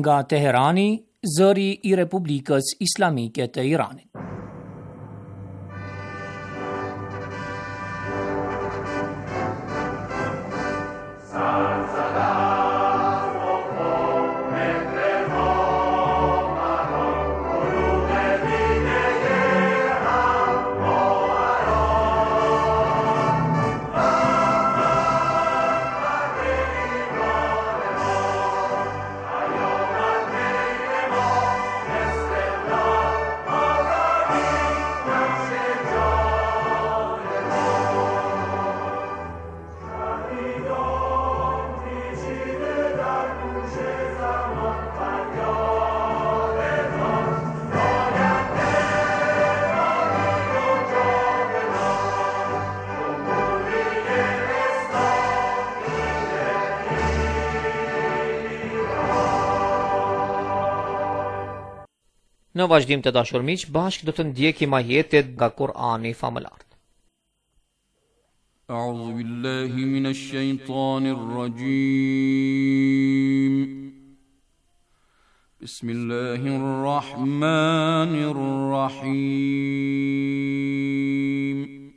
Nga Teherani, zëri I Republikës Islamike të Iranit. Në vazhdim të dashur miq, bashkë do të ndjekim ajetet nga Kur'ani famëlar. A'udhu billahi minash shaitanir rajim. Bismillahir rahmanir rahim.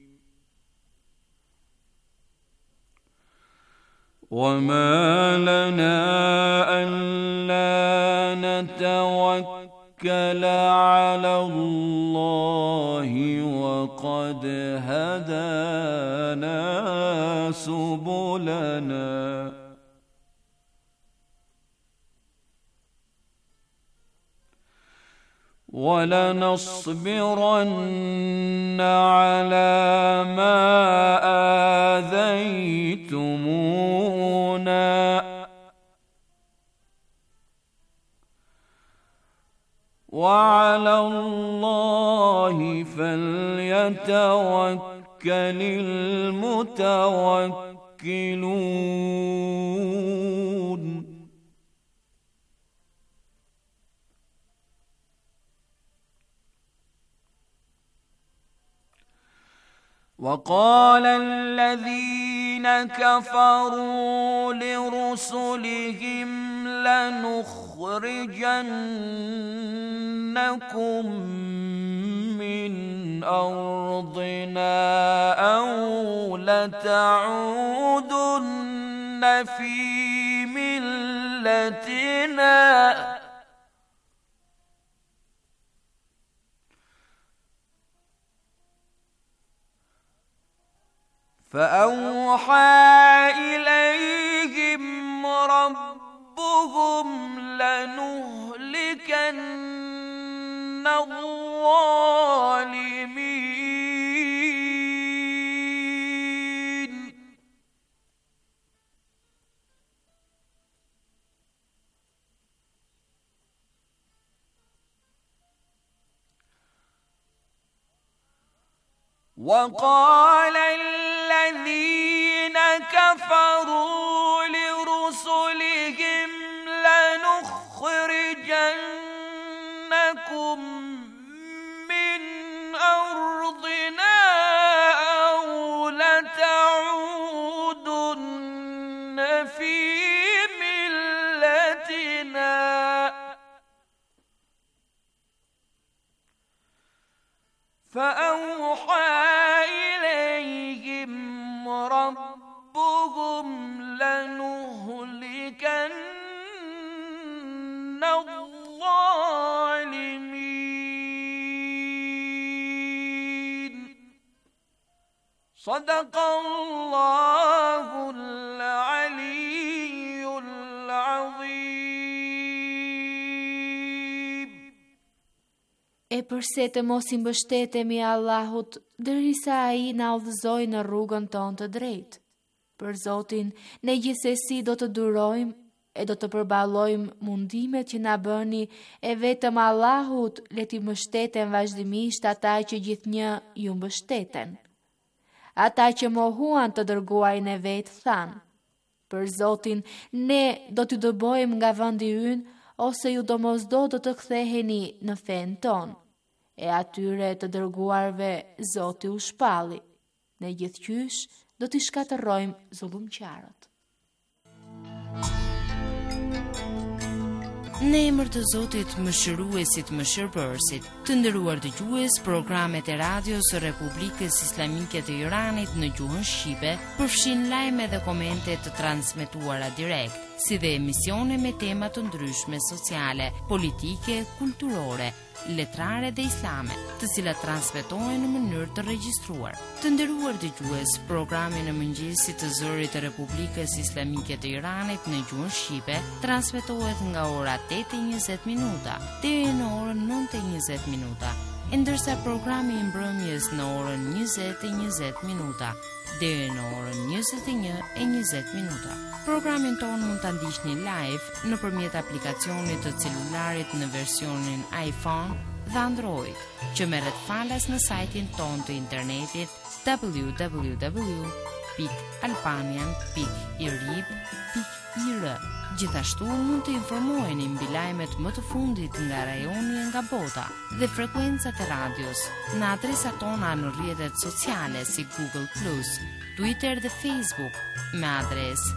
وما لنا ألا نتوكل على الله وقد هدانا سبلنا ولنصبرن على ما آذيتمونا وعلى الله فليتوكل المتوكلون. وقال الذين كفروا لرسلهم لنخرجنكم من أرضنا أو لتعودن في ملتنا فأوحى إليهم ربهم لنهلكن الظالمين وقال الذين كفروا لرسلهم لنخرجنكم من أرضنا أو لتعودن في ملتنا فأوحى إليهم ربهم لنهلكن الظالمين. صدق الله العلي العظيم. E përse të mos I mbështetemi Allahut, derisa Ai na udhëzojë në rrugën tonë të drejtë. Për Zotin, ne gjithsesi do të durojmë e do të përballojmë mundimet që na bëni, e vetëm Allahut le t'i mbështeten vazhdimisht ata që gjithnjë ju mbështeten. Ata që mohuan të dërguarin e vet thanë: për Zotin, ne do t'ju dëbojmë nga vendi ynë, ose ju domosdo do të ktheheni në fen tonë. E atyre të dërguarve Zoti u shpalli. Ne gjithqysh do t'i shkatërrojmë zullumqtarët. Në emër të Zotit Mëshiruesit Mëshirbërësit, të nderuar dëgjues, programet e radios së Republikës Islamike të Iranit në gjuhën shqipe përfshin lajme dhe komente të transmetuara direkt, si dhe emisione me tema të ndryshme sociale, politike, kulturore, letrare dhe islame, të cilat transmetohen në mënyrë të regjistruar. Të nderuar dëgjues, programi në mëngjesit të zërit të Republikës Islamike të Iranit në gjuhën shqipe transmetohet nga ora 8:20 minuta deri në orën 9:20 minuta, ndërsa programi i mbrëmjes në orën 20:20 minuta deri në orën 21:20 minuta. Programin tonë mund ta ndiqni live nëpërmjet aplikacionit të celularit në versionin iPhone dhe Android, që merret falas në sajtin tonë të internetit www.albanian.irib.ir. Gjithashtu mund të informoheni mbi lajmet më të fundit nga rajoni e nga bota dhe frekuencat e radios në adresat tona në rrjetet sociale si Google+, Twitter dhe Facebook me adresë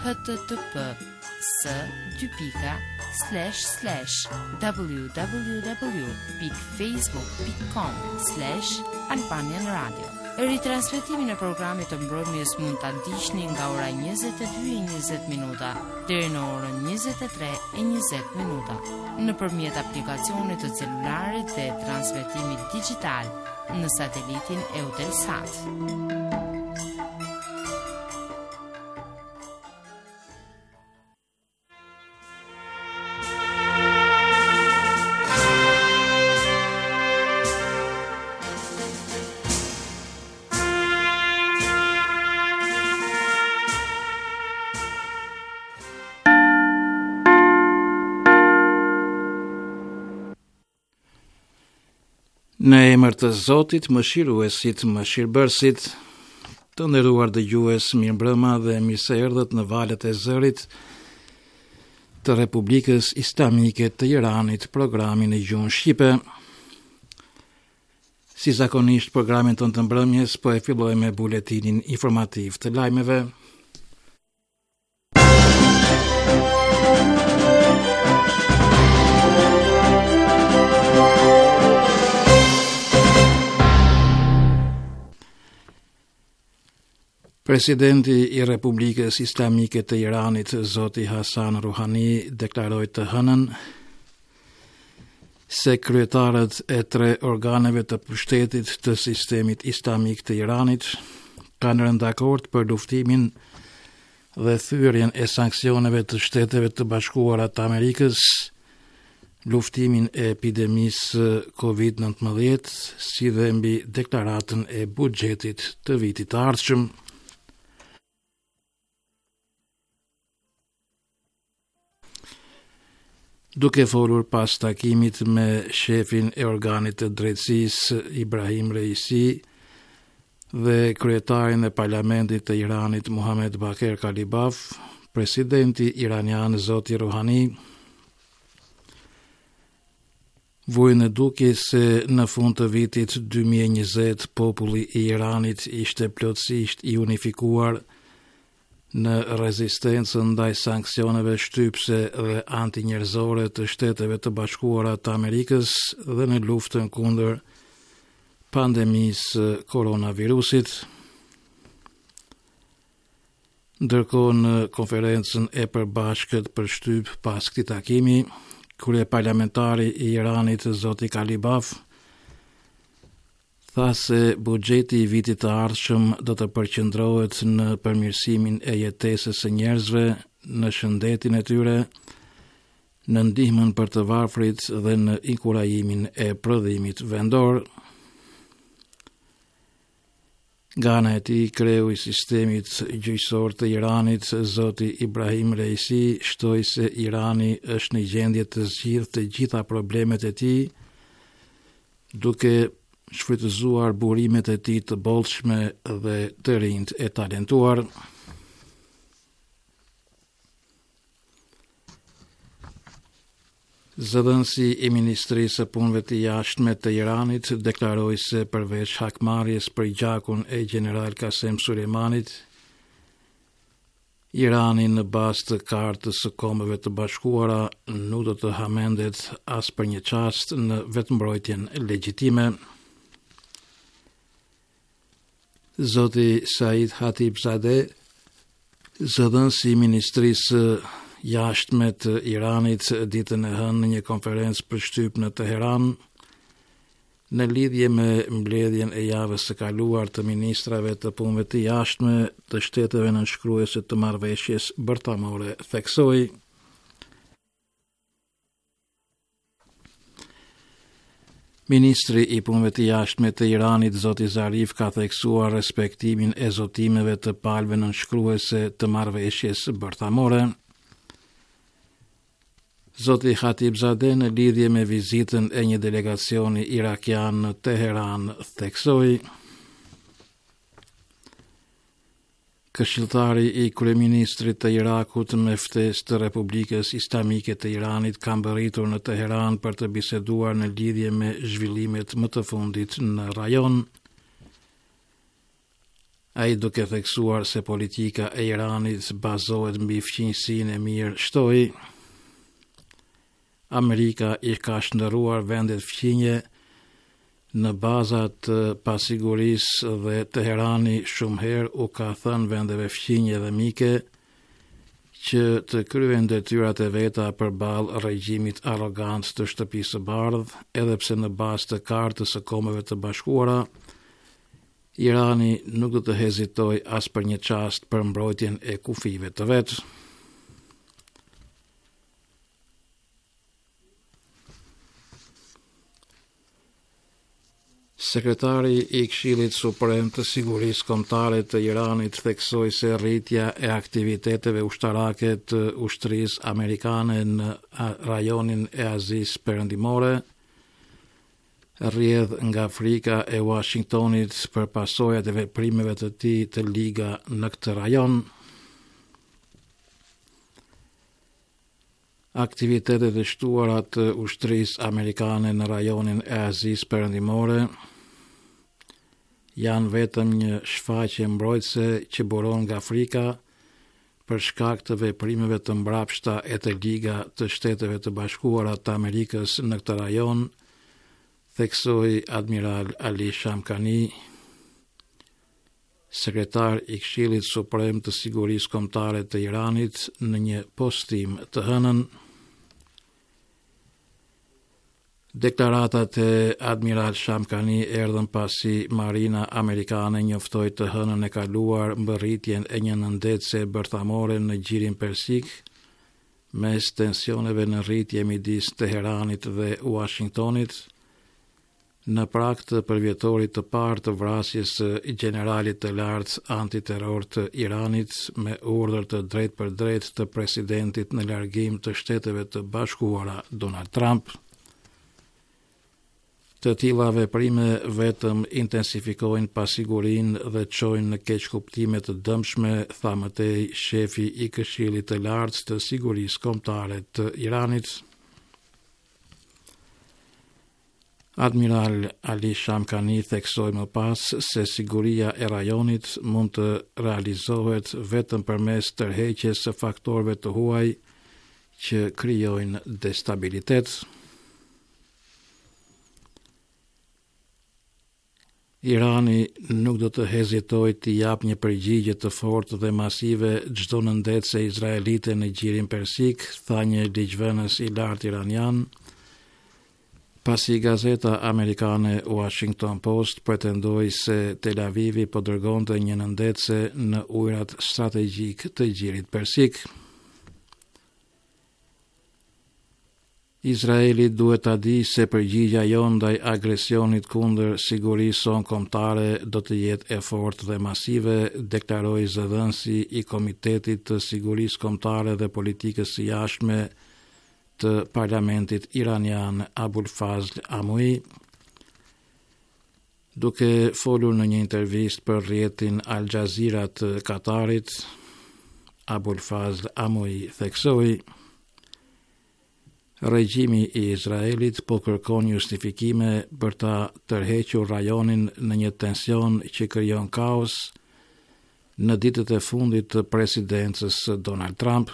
http://www.facebook.com/Albanian Radio. Ritransmetimin e programit të mbrëmjes mund ta ndiqni nga ora 22:20 minuta deri në orën 23:20 minuta nëpërmjet aplikacionit të celularit dhe transmetimit digjital në satelitin Eutelsat. Në emër të Zotit, Mëshiruesit, Mëshirbërësit, të nderuar dëgjues, mirëmbrëma dhe mirëseerdhët në valët e zërit të Republikës Islamike të Iranit, programin e gjuhën shqipe. Si zakonisht, programin tonë të mbrëmjes po e fillojmë me buletinin informativ të lajmeve. Presidenti i Republikës Islamike të Iranit, Zoti Hasan Rouhani, deklaroi të hënën se kryetarët e 3 organeve të pushtetit të sistemit islamik të Iranit kanë rënë dakord për luftimin dhe thyrjen e sanksioneve të Shteteve të Bashkuara të Amerikës, luftimin e epidemisë COVID-19, si dhe mbi deklaratën e buxhetit të vitit të ardhshëm. Duke folur pas takimit me shefin e organit të drejtësisë Ibrahim Reisi dhe kryetarin e parlamentit të Iranit Muhammed Baker Kalibaf, presidenti iranian Zoti Rouhani vui në dukje se në fund të vitit 2020 populli i Iranit ishte plotësisht i unifikuar në rezistencën ndaj sanksioneve shtypse dhe antinjerëzore të Shteteve të Bashkuara të Amerikës dhe në luftën kundër pandemisë koronavirusit. Ndërkohë në konferencën e përbashkët për shtyp pas këtij takimi, kryeparlamentari i Iranit Zoti Kalibaf tha se buxheti i vitit të ardhshëm do të përqendrohet në përmirësimin e jetesës së njerëzve, në shëndetin e tyre, në ndihmën për të varfrit dhe në inkurajimin e prodhimit vendor. Nga ana e tij, kreu i sistemit gjyqësor të Iranit, Zoti Ibrahim Reisi, shtoi se Irani është në gjendje të zgjidhë të gjitha problemet e tij, duke shfrytëzuar burimet e tij të bollshme dhe të rinjt e talentuar. Zëdhënësi i Ministrisë së Punëve të Jashtme të Iranit deklaroi se përveç hakmarrjes për gjakun e General Qasem Sulejmanit, Irani në bazë të Kartës së Kombeve të Bashkuara nuk do të hamendet as për një çast në vetëmbrojtjen legjitime. Zoti Said Khatibzadeh, zëdhënësi i Ministrisë Jashtme të Iranit, ditën e hënë në një konferencë për shtyp në Teheran, në lidhje me mbledhjen e javës së kaluar të ministrave të punëve të jashtme të shteteve nënshkruese të marrëveshjes bërtamore, theksoi: Ministri i punëve të jashtme të Iranit, zoti Zarif, ka theksuar respektimin e zotimeve të palëve nënshkruese të marrëveshjes bërtamore. Zoti Khatibzadeh, në lidhje me vizitën e një delegacioni irakian në Teheran, theksoi: Këshilltari i kryeministrit të Irakut me ftesë të Republikës Islamike të Iranit ka mbërritur në Teheran për të biseduar në lidhje me zhvillimet më të fundit në rajon. Ai, duke theksuar se politika e Iranit bazohet mbi fqinjësinë e mirë, shtoi: Amerika i ka shndërruar vendet fqinje në bazat të pasigurisë dhe Teherani shumë herë u ka thënë vendeve fqinje dhe mike që të kryen detyrat e veta përballë regjimit arrogant të Shtëpisë së Bardhë, edhe pse në bazë të Kartës së Kombeve të Bashkuara, Irani nuk do të hezitojë as për një çast për mbrojtjen e kufive të vet. Sekretari i Këshillit Suprem të Sigurisë Kombëtare të Iranit theksoi se rritja e aktiviteteve ushtarake të ushtrisë amerikane në rajonin e Azisë Perëndimore rrjedh nga frika e Washingtonit për pasojat e veprimeve të tij të liga në këtë rajon. Aktivitetet e shtuara të ushtrisë amerikane në rajonin e Azisë Perëndimore janë vetëm një shfaqje mbrojtëse që buron nga frika për shkak të veprimeve të mbrapshta e të Liga të Shteteve të Bashkuara të Amerikës në këtë rajon, theksoi Admiral Ali Shamkhani, sekretar i Këshillit Suprem të Sigurisë Kombëtare të Iranit, në një postim të hënën. Deklaratat e Admiral Shamkhani erdhën pasi Marina Amerikane njoftoi të hënën e kaluar mbërritjen e një nëndetse bërthamore në Gjirin Persik, mes tensioneve në rritje midis Teheranit dhe Washingtonit, në prag të përvjetorit të parë të vrasjes së generalit të lartë antiterror të Iranit me urdhër të drejtë për drejtë të presidentit në largim të Shteteve të Bashkuara Donald Trump. Të tilla veprime vetëm intensifikojnë pasigurinë dhe çojnë në keqkuptime të dëmshme, tha mëtej shefi i Këshillit të Lartë të Sigurisë Kombëtare të Iranit. Admiral Ali Shamkhani theksoi më pas se siguria e rajonit mund të realizohet vetëm përmes tërheqjes së faktorëve të huaj që krijojnë destabilitet. Irani nuk do të hezitojë të japë një përgjigje të fortë dhe masive çdo nëndetse izraelite në Gjirin Persik, tha një ligjvënës i lartë iranian, pasi gazeta amerikane Washington Post pretendoi se Tel Avivi po dërgonte një nëndetse në ujërat strategjik të Gjirit Persik. Izraeli duhet ta di se përgjigja jon ndaj agresionit kundër sigurisë son kombëtare do të jetë e fortë dhe masive, deklaroi zëdhënësi i Komitetit të Sigurisë Kombëtare dhe Politikës së Jashtme të Parlamentit iranian Abul Fazl Amui, duke folur në një intervistë për rrjetin Al Jazeera të Katarit. Abul Fazl Amui theksoi: Regjimi i Izraelit po kërkon justifikime për ta tërhequr rajonin në një tension që krijon kaos në ditët e fundit të presidencës Donald Trump.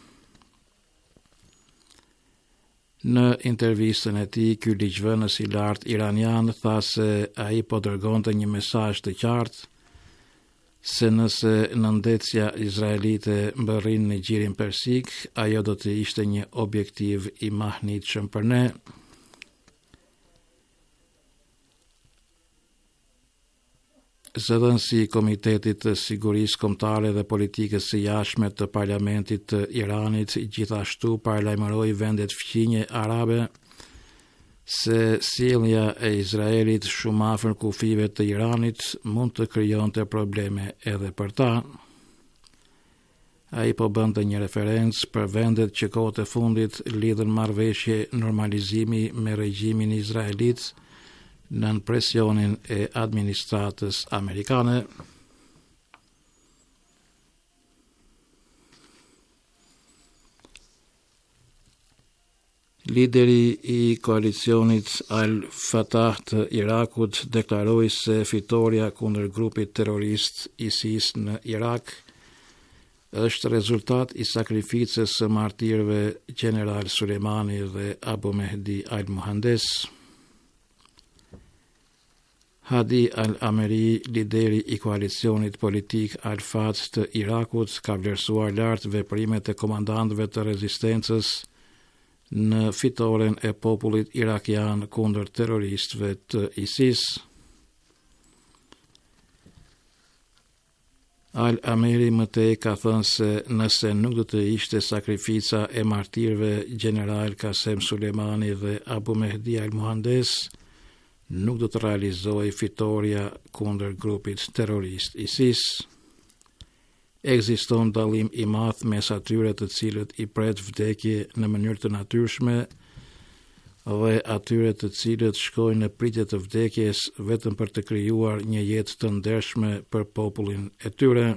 Në intervistën e tij, ky ligjvënës i lartë iranian tha se ai po dërgonte një mesazh të qartë se nëse nëndetësja izraelite mbërrin në gjirin persik, ajo do të ishte një objektiv i mahnitshëm për ne. Zëdhënësi i Komitetit të Sigurisë Kombëtare dhe Politikës së Jashtme të Parlamentit të Iranit gjithashtu paralajmëroi vendet fqinje arabe se sjellja e Izraelit shumë afër kufive të Iranit mund të krijonte probleme edhe për ta. Ai po bënte një referencë për vendet që kohët e fundit lidhen marrëveshje normalizimi me regjimin izraelit nën presionin e administratës amerikane. Lideri i koalicionit Al-Fatah të Irakut deklaroi se fitoria kundër grupit terrorist ISIS në Irak është rezultat i sakrificës së martirëve General Suleimani dhe Abu Mehdi al-Muhandes. Hadi al-Ameri, lideri i koalicionit politik Al-Fatah të Irakut, ka vlerësuar lart veprimet e komandantëve të rezistencës në fitoren e popullit irakian kundër terroristëve të ISIS. Al-Ameri më tej ka thënë se nëse nuk do të ishte sakrifica e martirëve General Qasem Suleimani dhe Abu Mehdi al-Muhandes, nuk do të realizoj fitoria kundër grupit terrorist ISIS. Ekziston dallim i madh mes atyre të cilët i pret vdekje në mënyrë të natyrshme dhe atyre të cilët shkojnë në pritje të vdekjes vetëm për të krijuar një jetë të ndershme për popullin e tyre.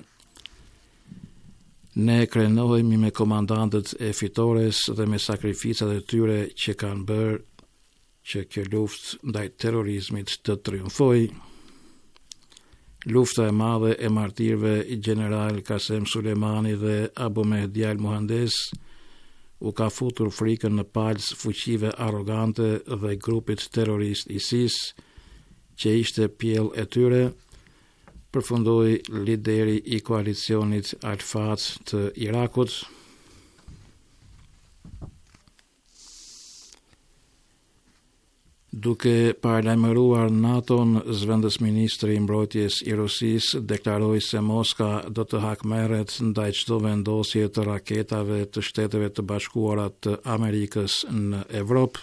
Ne krenohemi me komandantët e fitores dhe me sakrificat e tyre që kanë bërë që kjo luftë ndaj terrorizmit të triumfojë. Lufta e madhe e martirëve i General Qasem Suleimani dhe Abu Mehdi al-Muhandes u ka futur frikën në palës fuqive arrogante dhe grupit terrorist ISIS, që ishte pjell e tyre, përfundoi lideri i koalicionit Al-Fatah të Irakut. Duke paralajmëruar NATO-n, zëvendësministri i mbrojtjes i Rusisë deklaroi se Moska do të hakmerret ndaj çdo vendosje të raketave të Shteteve të Bashkuara të Amerikës në Evropë.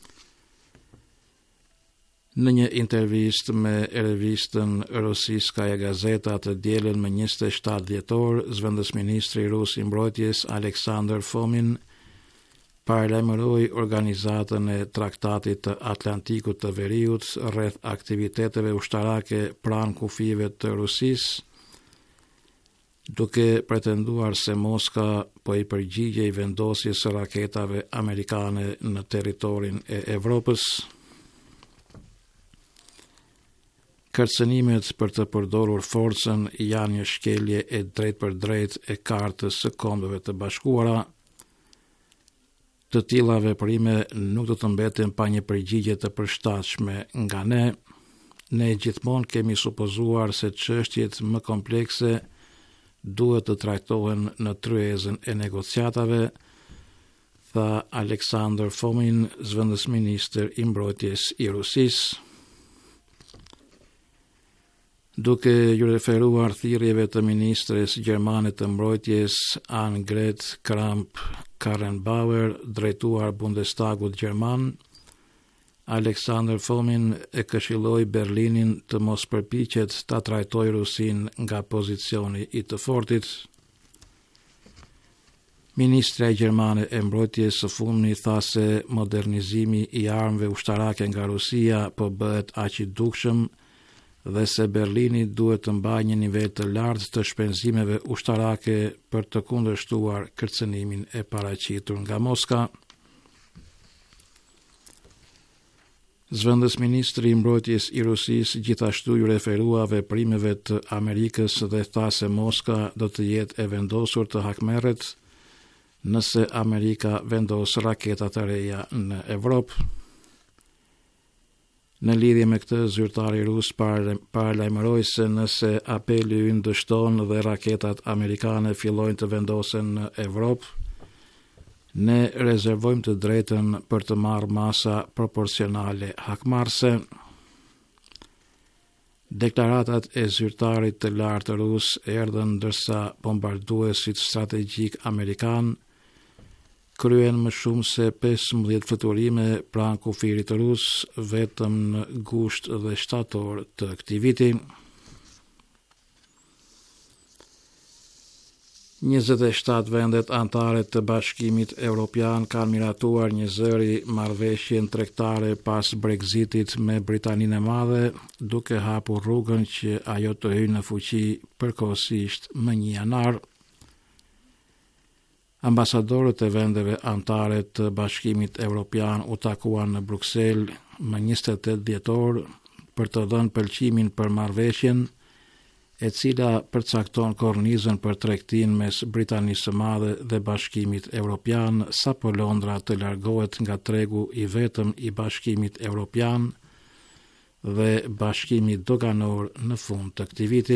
Në një intervistë me revistën Russiskaya Gazeta të dielën më 27 dhjetor, zëvendësministri rus i mbrojtjes Aleksandr Fomin paralajmëroi organizatën e Traktatit të Atlantikut të Veriut rreth aktiviteteve ushtarake pranë kufive të Rusisë, duke pretenduar se Moska po i përgjigjej vendosjes së raketave amerikane në territorin e Evropës. Kërcënimet për të përdorur forcën janë një shkelje e drejtpërdrejtë e Kartës së Kombeve të Bashkuara. Të tilla veprime nuk do të mbeten pa një përgjigje të përshtatshme nga ne. Ne gjithmonë kemi supozuar se çështjet më komplekse duhet të trajtohen në tryezën e negociatave, tha Aleksandr Fomin, zëvendësministër i mbrojtjes i Rusisë. Duke ju referuar thirrjeve të ministres gjermane të mbrojtjes Annegret Kramp-Karrenbauer, drejtuar Bundestagut gjerman, Aleksandr Fomin e këshilloi Berlinin të mos përpiqet ta trajtojë Rusin nga pozicioni i të fortit. Ministra gjermane e mbrojtjes së fundmi tha se modernizimi i armëve ushtarake nga Rusia po bëhet aq i dukshëm dhe se Berlini duhet të mbajë një nivel të lartë të shpenzimeve ushtarake për të kundërshtuar kërcënimin e paraqitur nga Moska. Zëvendës ministri i mbrojtjes i Rusisë gjithashtu ju referua veprimeve të Amerikës dhe tha se Moska do të jetë e vendosur të hakmerret nëse Amerika vendos raketa të reja në Evropë. Në lidhje me këtë, zyrtari rus paralajmëroi se nëse apeli ynë dështon dhe raketat amerikane fillojnë të vendosen në Evropë, ne rezervojmë të drejtën për të marrë masa proporcionale hakmarrëse. Deklaratat e zyrtarit të lartë rus erdhën ndërsa bombarduesit strategjik amerikan kryen më shumë se 15 fluturime pranë kufirit rus vetëm në gusht dhe shtator të këtij viti. 27 vendet anëtare të Bashkimit Evropian kanë miratuar një zëri marrëveshjen tregtare pas Brexitit me Britaninë e Madhe, duke hapur rrugën që ajo të hyjë në fuqi përkohësisht më 1 janar. Ambasadorët e vendeve anëtare të Bashkimit Evropian u takuan në Bruksel më 28 dhjetor për të dhënë pëlqimin për marrëveshjen, e cila përcakton kornizën për tregtinë mes Britanisë së Madhe dhe Bashkimit Evropian, sapo Londra të largohet nga tregu i vetëm i Bashkimit Evropian dhe Bashkimi Doganor në fund të këtij viti.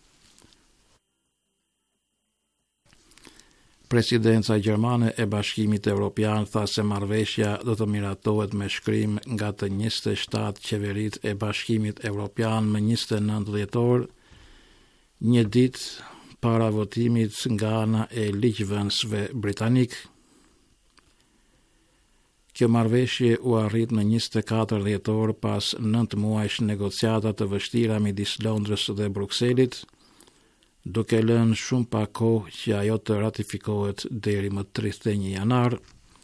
Presidenca gjermane e Bashkimit Evropian tha se marrëveshja do të miratohet me shkrim nga të 27 qeveritë e Bashkimit Evropian më 29 dhjetor, një ditë para votimit nga ana e ligjvënësve britanik. Kjo marrëveshje u arrit në 24 dhjetor pas 9 muajsh negociata të vështira midis Londrës dhe Brukselit, duke lënë shumë pak kohë që ajo të ratifikohet deri më 31 janar.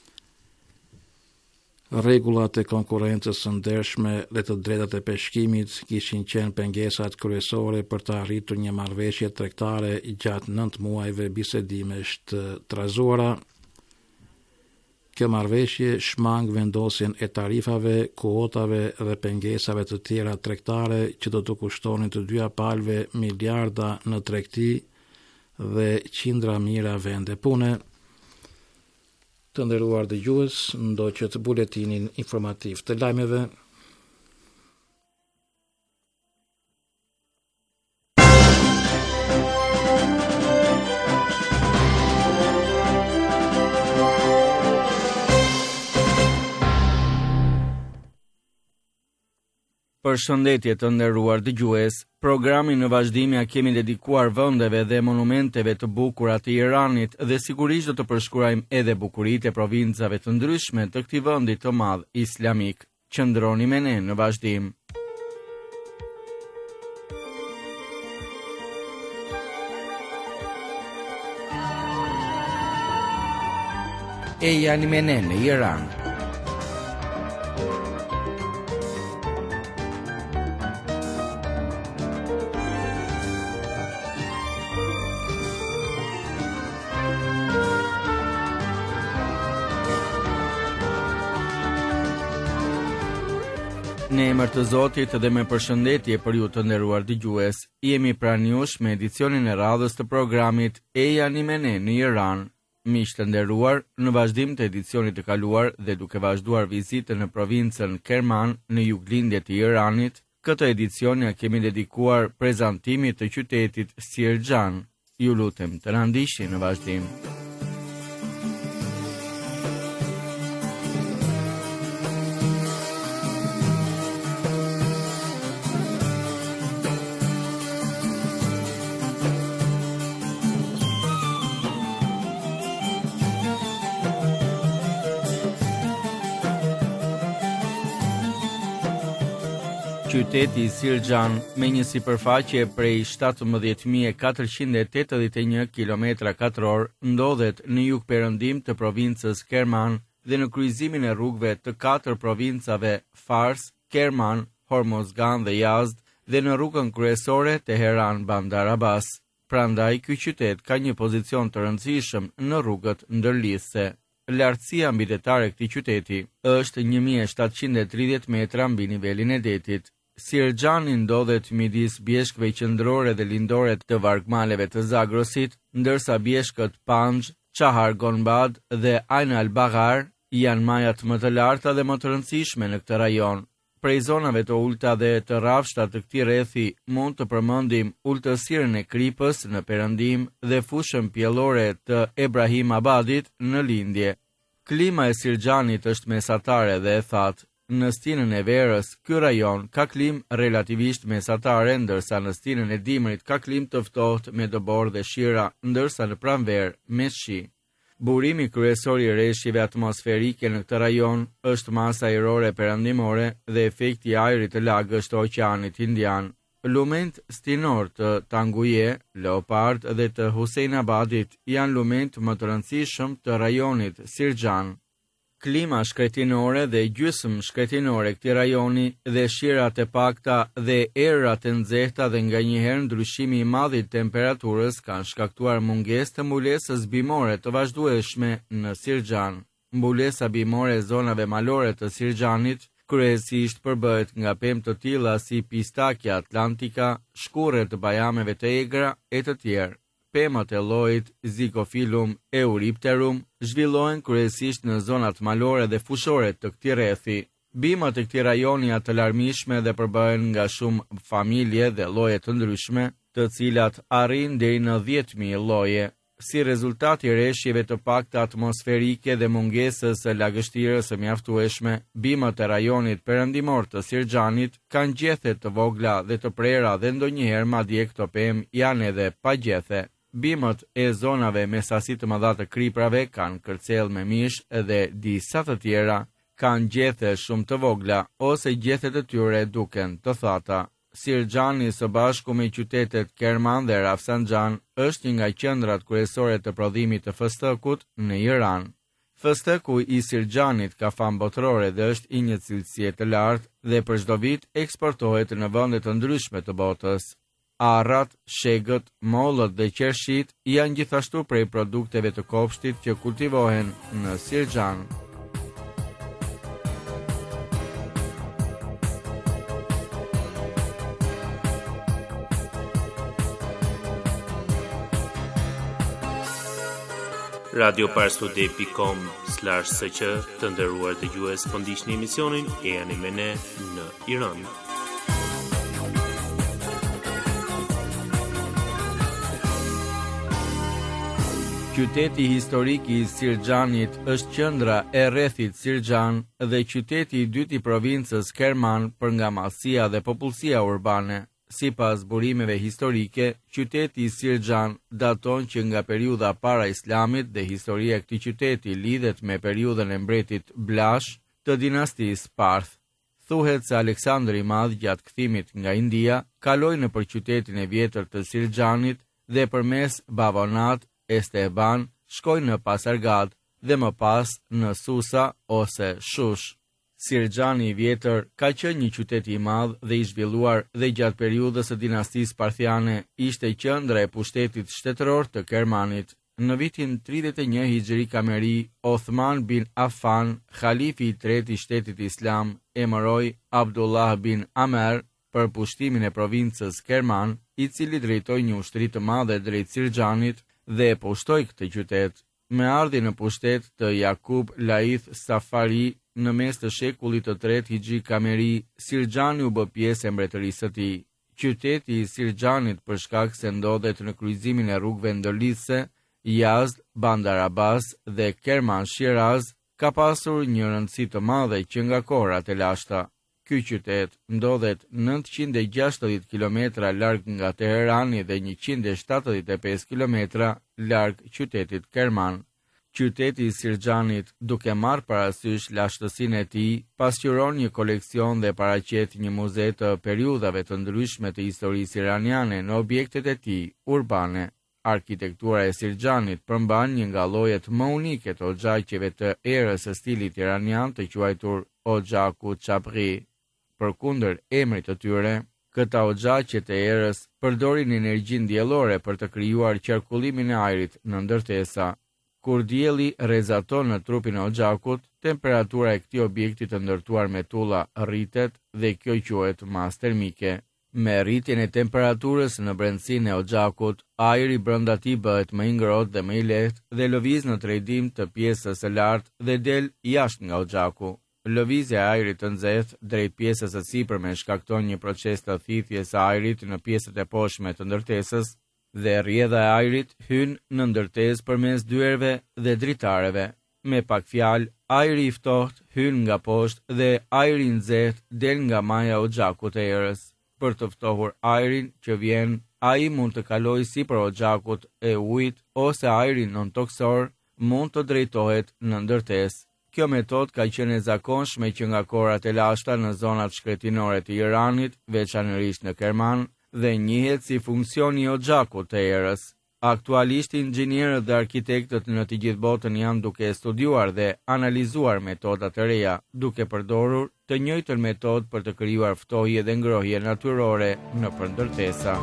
Rregullat e konkurrencës së ndershme dhe të drejtat e peshkimit kishin qenë pengesat kryesore për të arritur një marrëveshje tregtare gjatë 9 muajve bisedimesh të trazuara. Kjo marrëveshje shmang vendosjen e tarifave, kuotave dhe pengesave të tjera tregtare që do të kushtonin të dyja palëve miliarda në tregti dhe qindra mijëra vende pune. Të nderuar dëgjues, ndoqët buletinin informativ të lajmeve. Përshëndetje të nderuar dëgjues, programin në vazhdim ja kemi dedikuar vendeve dhe monumenteve të bukura të Iranit dhe sigurisht do të përshkruajmë edhe bukuritë e provincave të ndryshme të këtij vendi të madh islamik. Qëndroni me ne në vazhdim. E janë me ne në Iran. Në emër të Zotit dhe me përshëndetje për ju të nderuar dëgjues, jemi pranë jush me edicionin e radhës të programit E janë me ne në Iran. Miq të nderuar, në vazhdim të edicionit të kaluar dhe duke vazhduar vizitën në provincën Kerman në juglindje të Iranit, këtë edicion ja kemi dedikuar prezantimit të qytetit Sirxhan. Ju lutem të na ndiqni në vazhdim. Qyteti Sirxhan, me një sipërfaqe prej 17.481 km2, ndodhet në jug-perëndim të provincës Kerman dhe në kryqëzimin e rrugëve të 4 provincave Fars, Kerman, Hormozgan dhe Yazd dhe në rrugën kryesore Teheran-Bandar Abbas. Prandaj ky qytet ka një pozicion të rëndësishëm në rrugët ndërlidhëse. lartësia mbydetare e këtij qyteti është 1730 metra mbi nivelin e detit. Sirxhani ndodhet midis bjeshkëve qendrore dhe lindore të vargmaleve të Zagrosit, ndërsa bjeshkët Panj, Çahar Gonbad dhe Ain al-Baghar janë majat më të larta dhe më të rëndësishme në këtë rajon. Prej zonave të ulta dhe të rrafshta të këtij rrethi mund të përmendim ultësirën e Kripës në perëndim dhe fushën pjellore të Ebrahim Abadit në lindje. Klima e Sirxhanit është mesatare dhe e thatë. Në stinën e verës, ky rajon ka klim relativisht mesatare, ndërsa në stinën e dimrit ka klim të ftohtë me dëbor dhe shira, ndërsa në pranverë me shi. Burimi kryesor i rreshjeve atmosferike në këtë rajon është masa ajrore perëndimore dhe efekti i ajrit të lagës të Oqeanit Indian. Lument stinor të Tanguje, Leopard dhe të Hussein Abadit janë lument më të rëndësishëm të rajonit Sirxhan. Klima shkretinore dhe gjysmë shkretinore këtij rajoni dhe shirat e pakta dhe errat e nxehta dhe nganjëherë ndryshimi i madh i temperaturës kanë shkaktuar mungesë të mbulesës bimore të vazhdueshme në Sirxhan. Mbulesa bimore e zonave malore të Sirxhanit kryesisht përbëhet nga pemë të tilla si Pistakia atlantika, shkurre të bajameve të egra e të tjerë. Pemat e llojit Zygophyllum euripterum zhvillohen kryesisht në zonat malore dhe fushore të këtij rrethi. Bimat e këtij rajoni janë të larmishme dhe përbëhen nga shumë familje dhe lloje të ndryshme, të cilat arrin deri në 10.000 lloje. Si rezultat i rreshjeve të pakta atmosferike dhe mungesës së lagështirës së mjaftueshme, bimat e rajonit perëndimor të Sirxhanit kanë gjethe të vogla dhe të prera dhe ndonjëherë madje këto pemë janë edhe pa gjethe. Bimët e zonave me sasi të mëdha të kriprave kanë kërcell me mish dhe disa të tjera kanë gjethe shumë të vogla ose gjethet e tyre duken të thata. Sirxhani së bashku me qytetet Kerman dhe Rafsanjan është një nga qendrat kryesore të prodhimit të fëstëkut në Iran. Fëstëku i Sirxhanit ka famë botërore dhe është i një cilësie të lartë dhe për çdo vit eksportohet në vende të ndryshme të botës. Arrat, shegët, mollët dhe qershit janë gjithashtu prej produkteve të kopshtit që kultivohen në Sirxhan. radioparstude.com/sq të nderuar dëgjues, po ndiqni emisionin E jani me ne në Iran. Qyteti historik i Sirxhanit është qendra e rrethit Sirxhan dhe qyteti i dytë i provincës Kerman për nga madhësia dhe popullsia urbane. Sipas burimeve historike, qyteti i Sirxhan daton që nga periudha para Islamit dhe historia e këtij qyteti lidhet me periudhën e mbretit Blash të dinastisë Parth. Thuhet se Aleksandri i Madh gjatë kthimit nga India kaloi nëpër qytetin e vjetër të Sirxhanit dhe përmes Bavonat Esteban shkoi në Pasargad dhe më pas në Susa ose Shush. Sirxhani i vjetër ka qenë një qytet i madh dhe i zhvilluar dhe gjatë periudhës së dinastisë Parthiane ishte qendra e pushtetit shtetëror të Kermanit. Në vitin 31 Hijri Kameri, Othman bin Affan, khalifi i tretë i shtetit islam, emëroi Abdullah bin Amer për pushtimin e provincës Kerman, i cili drejtoi një ushtri të madhe drejt Sirxhanit dhe pushtoi këtë qytet. Me ardhjen në pushtet të Jakub Laith Safari në mes të shekullit të tretë Hijri Kameri, Sirxhani u bë pjesë e mbretërisë së tij. Qyteti i Sirxhanit për shkak se ndodhet në kryqëzimin e rrugëve ndërlidhëse Yazd, Bandar Abbas dhe Kerman Shiraz, ka pasur një rëndësi të madhe që nga kohrat e lashta. Ky qytet ndodhet 960 km larg nga Teherani dhe 175 km larg qytetit Kerman. Qyteti i Sirxhanit, duke marrë parasysh lashtësinë e tij, pasqyron një koleksion dhe paraqet një muze të periudhave të ndryshme të historisë iraniane në objektet e tij urbane. Arkitektura e Sirxhanit përmban një nga llojet më unike të oxhaqeve të erës së stilit iranian të quajtur Oxhaku Çapri. Përkundër emrit të tyre, këta oxhaqe të erës përdorin energjinë diellore për të krijuar qarkullimin e ajrit në ndërtesa. Kur dielli rrezaton në trupin e Oxhakut, temperatura e këtij objekti të ndërtuar me tulla rritet dhe kjo quhet masë termike. Me rritjen e temperaturës në brendësinë e Oxhakut, ajri brenda tij bëhet më i ngrohtë dhe më i lehtë dhe lëviz në drejtim të pjesës së lartë dhe del jashtë nga Oxhaku. Lëvizja e ajrit të nxehtë drejt pjesës së sipërme shkakton një proces të thithjes së ajrit në pjesët e poshtme të ndërtesës dhe rrjedha e ajrit hyn në ndërtesë përmes dyerve dhe dritareve. Me pak fjalë, ajri i ftohtë hyn nga poshtë dhe ajri i nxehtë del nga maja e Oxhakut të erës. Për të ftohur ajrin që vjen, ai mund të kalojë sipër Oxhakut e ujit ose ajri non-toksor mund të drejtohet në ndërtesë. Kjo metodë ka qenë e zakonshme që nga kohrat e lashta në zonat shkretinore të Iranit, veçanërisht në Kerman, dhe njihet si funksioni i Oxhakut të erës. Aktualisht inxhinierët dhe arkitektët në të gjithë botën janë duke studiuar dhe analizuar metoda të reja, duke përdorur të njëjtën metodë për të krijuar ftohje dhe ngrohje natyrore nëpër ndërtesa.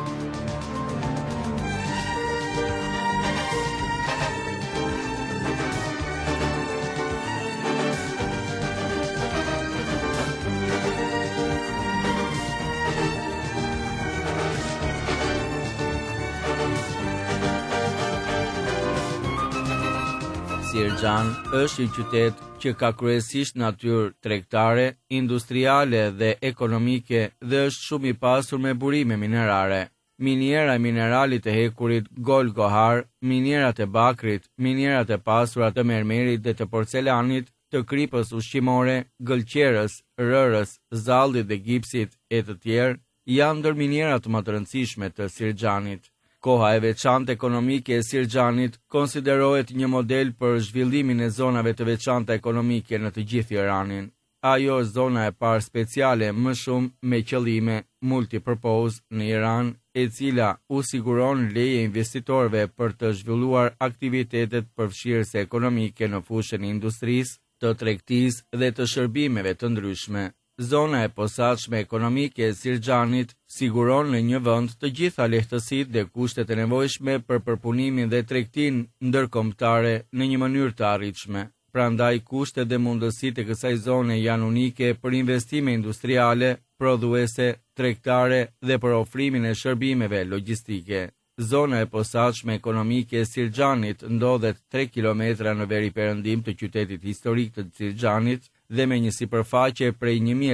Sirxhan është një qytet që ka kryesisht natyrë tregtare, industriale dhe ekonomike dhe është shumë i pasur me burime minerare. Miniera e mineralit të hekurit Gol Gohar, minierat e bakrit, minierat e pasura të mermerit dhe të porcelanit, të kripës ushqimore, gëlqerës, rërës, zallit dhe gipsit e të tjerë, janë ndër minierat më të rëndësishme të Sirxhanit. Koha e veçantë ekonomike e Sirxhanit konsiderohet një model për zhvillimin e zonave të veçanta ekonomike në të gjithë Iranin. Ajo është zona e parë speciale më shumë me qëllime multipurpose në Iran, e cila u siguron leje investitorëve për të zhvilluar aktivitetet përfshirëse ekonomike në fushën e industrisë, të tregtisë dhe të shërbimeve të ndryshme. Zona e posaçme ekonomike e Sirxhanit siguron në një vend të gjitha lehtësitë dhe kushtet e nevojshme për përpunimin dhe tregtinë ndërkombëtare në një mënyrë të arritshme. Prandaj kushtet dhe mundësitë e kësaj zone janë unike për investime industriale, prodhuese, tregtare dhe për ofrimin e shërbimeve logjistike. Zona e posaçme ekonomike e Sirxhanit ndodhet 3 kilometra në veriperëndim të qytetit historik të Sirxhanit dhe me një sipërfaqe prej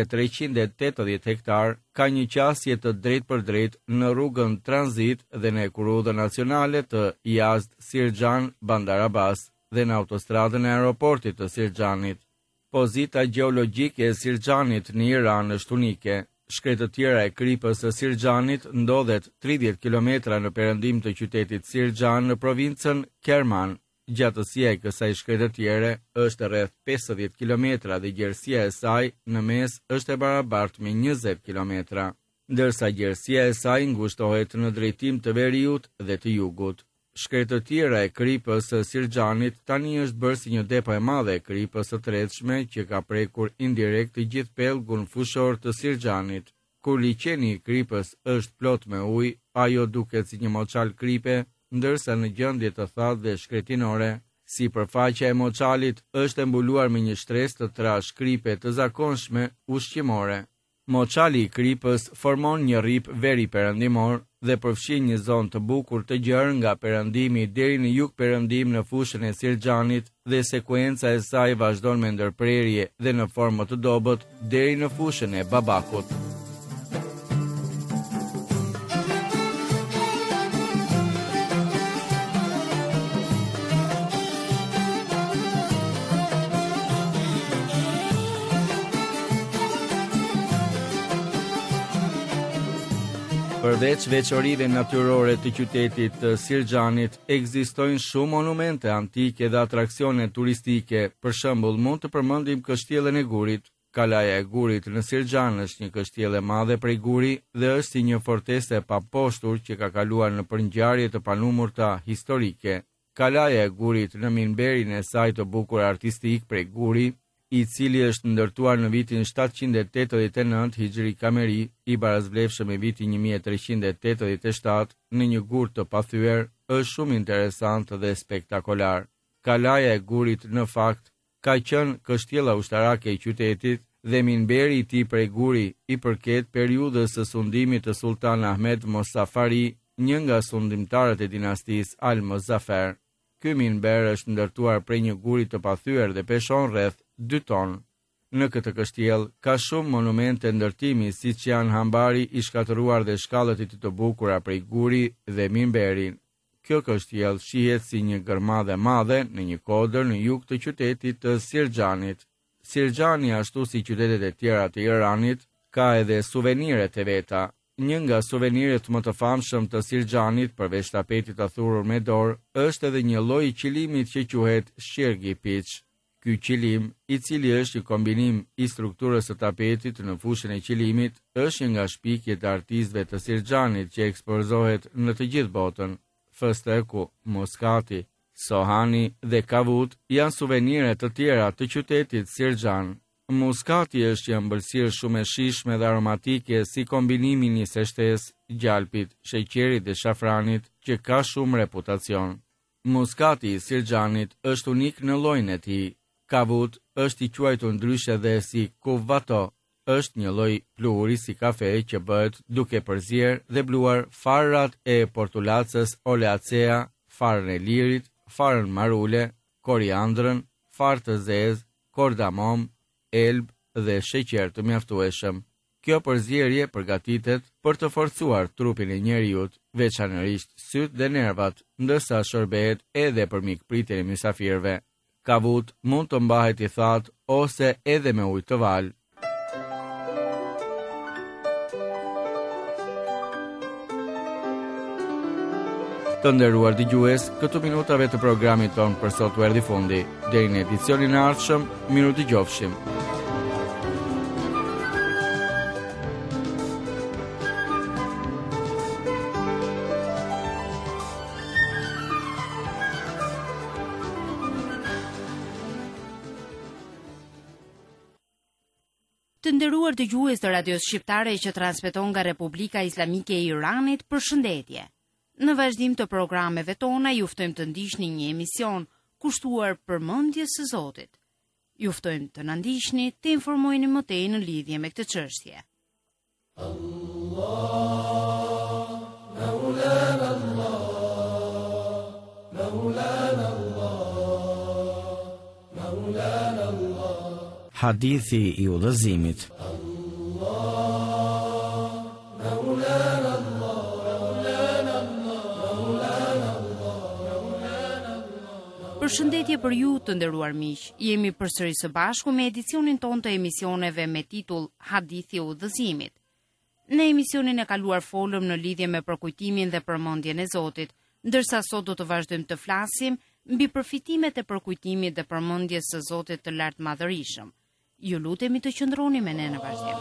1380 hektar, ka një qasje të drejt për drejt në rrugën tranzit dhe në kurudhën nacionale të Yazd-Sirxhan-Bandar Abbas dhe në autostradën e aeroportit të Sirxhanit. Pozita gjeologjike e Sirxhanit në Iran është unike. Shkretëtjera e kripës së Sirxhanit ndodhet 30 kilometra në perëndim të qytetit Sirxhan në provincën Kerman. Gjatësia e kësaj shkretëtjere është rreth 50 kilometra dhe gjerësia e saj në mes është e barabartë me 20 kilometra, ndërsa gjerësia e saj ngushtohet në drejtim të veriut dhe të jugut. Shkretëtjera e kripës së Sirxhanit tani është bërë si një depo e madhe e kripës së tretshme që ka prekur indirekt të gjithë pellgun fushor të Sirxhanit. Kur liqeni i kripës është plot me ujë, ajo duket si një moçal kripe, ndërsa në gjendje të thatë dhe shkretinore, sipërfaqja e moçalit është e mbuluar me një shtresë të trash kripe të zakonshme ushqimore. Moçali i kripës formon një rrip veri perëndimor dhe përfshin një zonë të bukur të gjerë nga perëndimi deri në jug perëndim në fushën e Sirxhanit dhe sekuenca e saj vazhdon me ndërprerje dhe në formë të dobët deri në fushën e Babakut. Përveç veçorive natyrore të qytetit të Sirxhanit, ekzistojnë shumë monumente antike dhe atraksione turistike. Për shembull, mund të përmendim Kështjellën e Gurit. Kalaja e Gurit në Sirxhan është një kështjellë e madhe prej guri dhe është si një fortesë e paposhtur që ka kaluar në përngjarje të panumurta historike. Kalaja e Gurit në minberin e saj të bukur artistik prej guri, i cili është ndërtuar në vitin 789 Hijri Kameri, i barazvlefshëm me vitin 1387 në një gur të pathyer, është shumë interesant dhe spektakolar. Kalaja e Gurit në fakt ka qenë kështjella ushtarake e qytetit dhe minberi i tij prej Guri i përket periudhës së sundimit të Sultan Ahmed Mosafari, një nga sundimtarët e dinastisë Al-Mozaffar. Ky minber është ndërtuar prej një guri të pathyer dhe peshon rreth 2 ton. Në këtë kështjellë ka shumë monumente ndërtimi, siç janë hambari i shkatëruar dhe shkallët e tij të bukura prej Guri dhe minberin. Kjo kështjellë shihet si një gërmadhe madhe në një kodër në jug të qytetit të Sirxhanit. Sirxhani, ashtu si qytetet e tjera të Iranit, ka edhe suveniret e veta. Një nga suveniret më të famshëm të Sirxhanit, përveç tapetit të thurur me dorë, është edhe një lloj qilimit që quhet shirgi piç. Ky qilim, i cili është një kombinim i strukturës së tapetit në fushën e qilimit, është një nga shpikjet e artistëve të Sirxhanit që ekspozohet në të gjithë botën. Fësteku, Muskati, Sohani dhe Kavut janë suvenire të tjera të qytetit Sirxhan. Muskati është një ëmbëlsirë shumë e shijshme dhe aromatike si kombinimi i seshtes, gjalpit, sheqerit dhe shafranit që ka shumë reputacion. Muskati i Sirxhanit është unik në llojin e tij. Kavut është i quajtur ndryshe dhe si Kuvato, është një lloj pluri si kafe që bëhet duke përzier dhe bluar farrat e portulacës oleacea, farën e lirit, farën marule, koriandrën, farë të zezë, kordamom, elb dhe sheqer të mjaftueshëm. Kjo përzierje përgatitet për të forcuar trupin e njeriut, veçanërisht syt dhe nervat, ndërsa shërbehet edhe për mikpritjen e mysafirëve. Kavut mund të mbahet i thatë ose edhe me ujë të val. Të nderuar dëgjues, këto minutave të programit ton për sot u erdhi fundi. Deri në edicionin e ardhshëm, miru dëgjofshim. Të nderuar dëgjues të radios shqiptare që transmeton nga Republika Islamike e Iranit, përshëndetje. Në vazhdim të programeve tona, ju ftojmë të ndiqni një emision kushtuar përmendjes së Zotit. Ju ftojmë të na ndiqni, të informoheni më tej në lidhje me këtë çështje. Hadithi i udhëzimit. Përshëndetje për ju të nderuar miq. Jemi përsëri së bashku me edicionin ton të emisioneve me titull Hadithi i udhëzimit. Në emisionin e kaluar folëm në lidhje me përkujtimin dhe përmendjen e Zotit, ndërsa sot do të vazhdojmë të flasim mbi përfitimet e përkujtimit dhe përmendjes së Zotit të lartë madhërisëm. Ju lutemi të qëndroni me ne në vazhdim.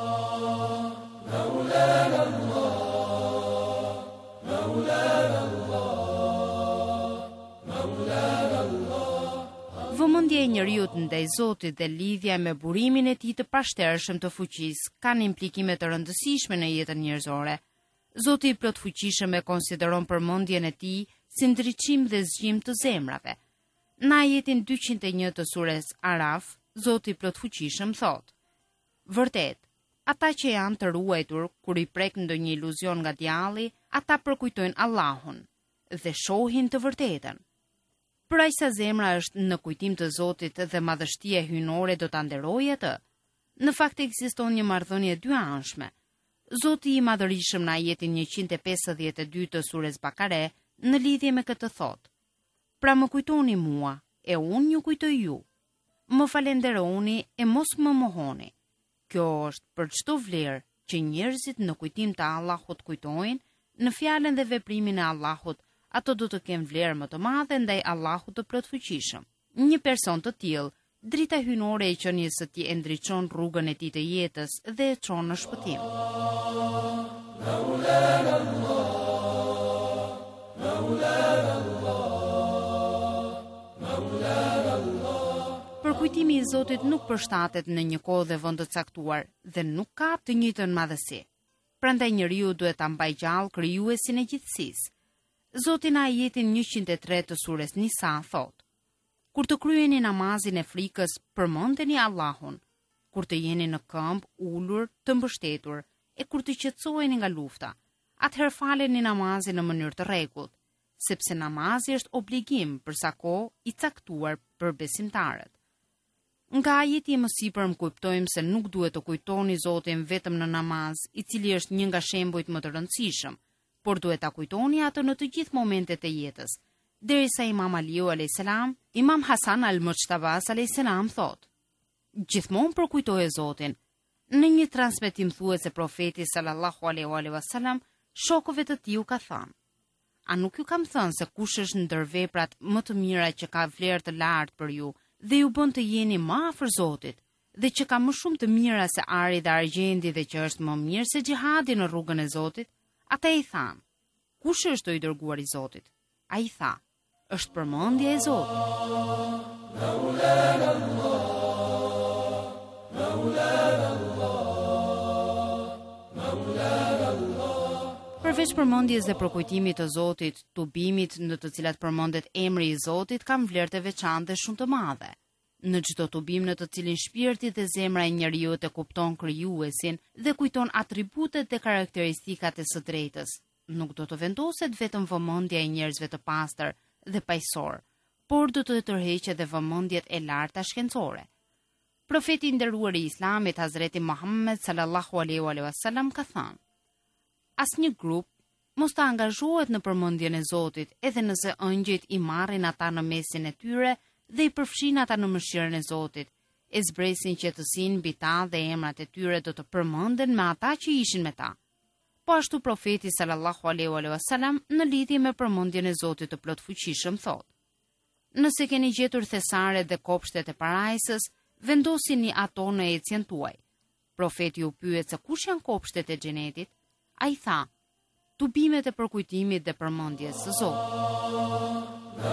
Vëmendja e njeriut ndaj Zotit dhe lidhja me burimin e tij të pashtershëm të fuqisë kanë implikime të rëndësishme në jetën njerëzore. Zoti i plot fuqishëm e konsideron përmendjen e tij si ndriçim dhe zgjim të zemrave. Në ajetin 201 të sures Araf, Zoti i plot fuqishëm thot: Vërtet, ata që janë të ruajtur kur i prek ndonjë iluzion nga djalli, ata përkujtojnë Allahun dhe shohin të vërtetën. Për aq sa zemra është në kujtim të Zotit dhe madhështia hyjnore do ta nderojë atë. Në fakt ekziston një marrëdhënie dyanshme. Zoti i madhërisëm në ajetin 152 të sures Bakare në lidhje me këtë thot: Pra më kujtoni mua, e unë ju kujtoj ju. Më falenderoni e mos më mohoni. Kjo është për çdo vlerë që njerëzit në kujtim të Allahut kujtojnë, në fjalën dhe veprimin e Allahut, ato do të kenë vlerë më të madhe ndaj Allahut të plotfuqishëm. Një person të tillë, drita hyjnore e qenies së tij e ndriçon rrugën e tij të jetës dhe e çon në shpëtim. Përkujtimi i Zotit nuk përshtatet në një kohë dhe vend të caktuar dhe nuk ka të njëjtën madhësi. Prandaj njeriu duhet ta mbajë gjallë krijuesin e gjithësisë. Zoti në ajetin 103 të sures Nisa thot: Kur të kryeni namazin e frikës, përmendeni Allahun. Kur të jeni në këmbë, ulur, të mbështetur, e kur të qetësoheni nga lufta, atëherë faleni namazin në mënyrë të rregullt, sepse namazi është obligim për sa kohë i caktuar për besimtarët. Nga ajeti më sipër më kuptojmë se nuk duhet të kujtoni Zotin vetëm në namaz, i cili është një nga shembujt më të rëndësishëm, por duhet ta kujtoni atë në të gjithë momentet e jetës. Derisa Imam Aliu a.s., Imam Hasan al-Mujtabas a.s. thot: gjithmonë përkujtoje Zotin. Në një transmetim thuhet se profeti sallallahu alaihi wasallam shokëve të tij u ka thënë: a nuk ju kam thënë se kush është ndër veprat më të mira që ka vlerë të lartë për ju dhe ju bën të jeni më afër Zotit, dhe që ka më shumë të mira se ari dhe argjendi dhe që është më mirë se xhihadi në rrugën e Zotit? Ata i thanë: kush është i dërguar i Zotit? Ai tha: është përmendja e Zotit. Përveç përmendjes dhe përkujtimit të Zotit, tubimit në të cilat përmendet emri i Zotit kanë vlerë të veçantë dhe shumë të madhe. Në çdo tubim në të cilin shpirti dhe zemra e njeriu e kupton krijuesin dhe kujton atributet dhe karakteristikat e së drejtës, nuk do të vendoset vetëm vëmendja e njerëzve të pastër dhe paqësor, por do të tërheqet edhe vëmendjet e larta shkencore. Profeti i nderuar i Islamit Hazreti Muhammed sallallahu alaihi wasallam ka thënë: asnjë grup mos të angazhohet në përmendjen e Zotit, edhe nëse ëngjëjt i marrin ata në mesin e tyre dhe i përfshin ata në mëshirën e Zotit, e zbresin qetësinë mbi ta dhe emrat e tyre do të përmenden me ata që ishin me ta. Po ashtu profeti sallallahu alaihi wasallam në lidhje me përmendjen e Zotit të plotfuqishëm thot: nëse keni gjetur thesaret dhe kopshtet e parajsës, vendosini ato në ecjen tuaj. Profeti u pyet se kush janë kopshtet e xhenetit? Ai tha: tubimet e përkujtimit dhe përmendjes së Zotit.